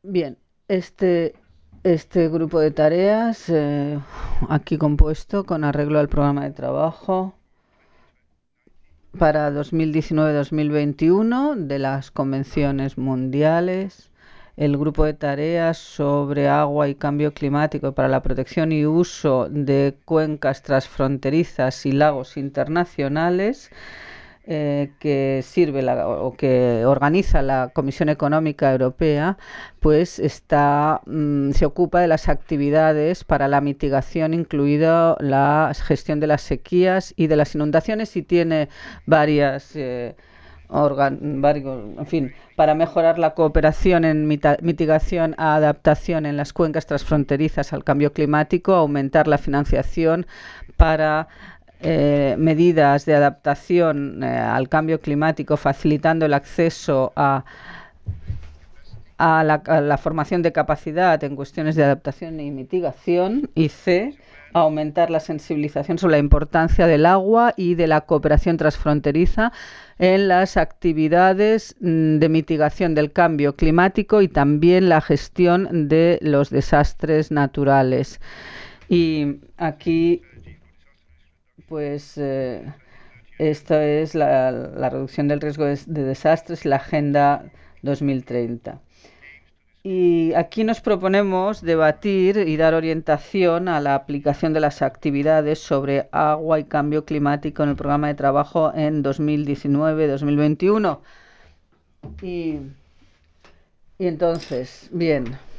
Bien, este, este grupo de tareas, aquí compuesto con arreglo al programa de trabajo para 2019-2021 de las convenciones mundiales, el grupo de tareas sobre agua y cambio climático para la protección y uso de cuencas transfronterizas y lagos internacionales, que sirve o que organiza la Comisión Económica Europea, pues se ocupa de las actividades para la mitigación, incluida la gestión de las sequías y de las inundaciones, y tiene varias en fin, para mejorar la cooperación en mitigación a adaptación en las cuencas transfronterizas al cambio climático, aumentar la financiación para medidas de adaptación al cambio climático, facilitando el acceso a la formación de capacidad en cuestiones de adaptación y mitigación, y C, aumentar la sensibilización sobre la importancia del agua y de la cooperación transfronteriza en las actividades de mitigación del cambio climático y también la gestión de los desastres naturales. Y aquí, pues, esta es la reducción del riesgo de desastres, la Agenda 2030. Y aquí nos proponemos debatir y dar orientación a la aplicación de las actividades sobre agua y cambio climático en el programa de trabajo en 2019-2021. Y, y entonces, bien.